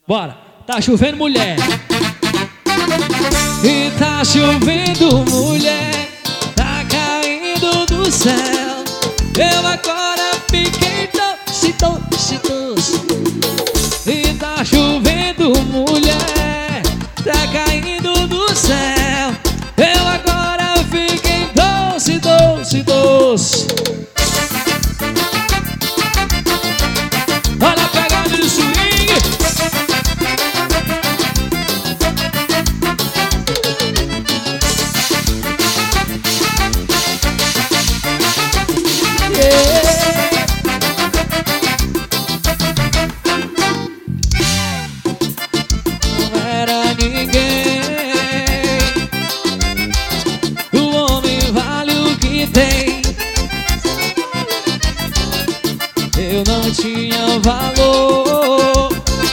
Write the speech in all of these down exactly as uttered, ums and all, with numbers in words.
Bora. Tá chovendo, mulher. E tá chovendo, mulher. Tá caindo do céu. Eu agora fiquei doce, doce, doce. E tá chovendo, mulher. Tá caindo do céu. Eu agora fiquei doce, doce, doce. Olha a pegada de swing. Yeah. Não era ninguém. O homem vale o que tem. Eu não tinha valor.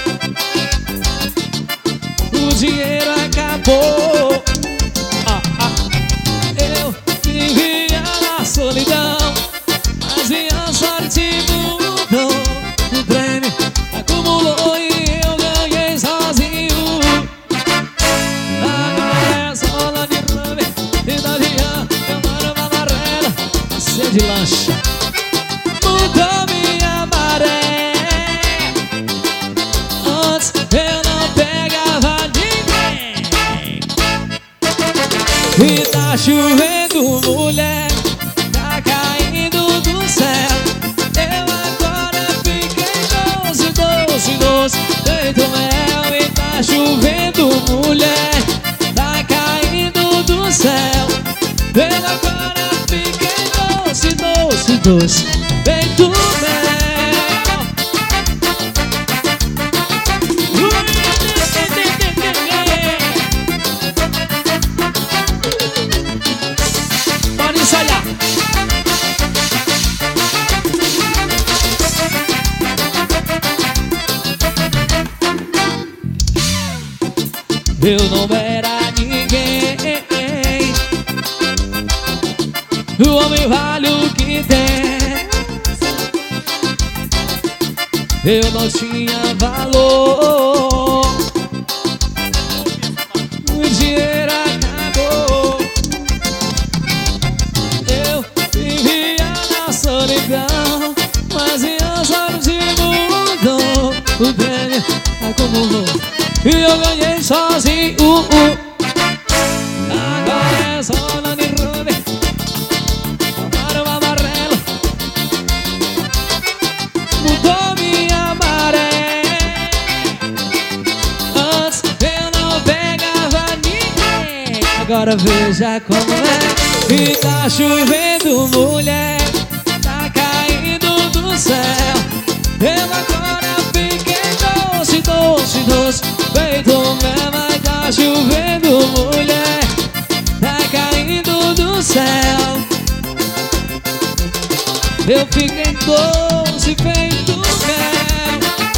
O dinheiro acabou. ah, ah. Eu vivia na solidão, mas minha sorte mudou. O prêmio acumulou e eu ganhei sozinho. Agora é só lá de rame, cidade eu moro uma amarela, passeio de lancha. Mudou minha maré. Antes eu não pegava ninguém. E tá chovendo, mulher. Tá caindo do céu. Eu agora fiquei doce, doce, doce, feito mel. E tá chovendo, mulher. Tá caindo do céu. Eu agora fiquei doce, doce, doce, feito mel. Pode ensaiar. Eu não era ninguém. O homem vale o que tem. Eu não tinha valor. O dinheiro acabou. Eu vivia na solidão, mas minhas olhos mudou. O prêmio acumulou e eu ganhei sozinho. uh, uh. Agora é só lá de Rome, para o amarelo. Mudou minha maré. Antes eu não pegava ninguém. Agora veja como é. E tá chovendo, mulher. Tá caindo do céu. Eu agora fiquei doce, doce, doce, feito mel. Mas tá chovendo, mulher. Tá caindo do céu. Eu fiquei doce, feito mel.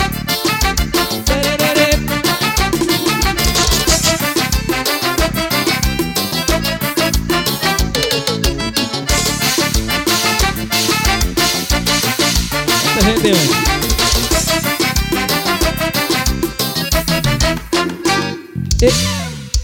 Tererê. Rendeu. E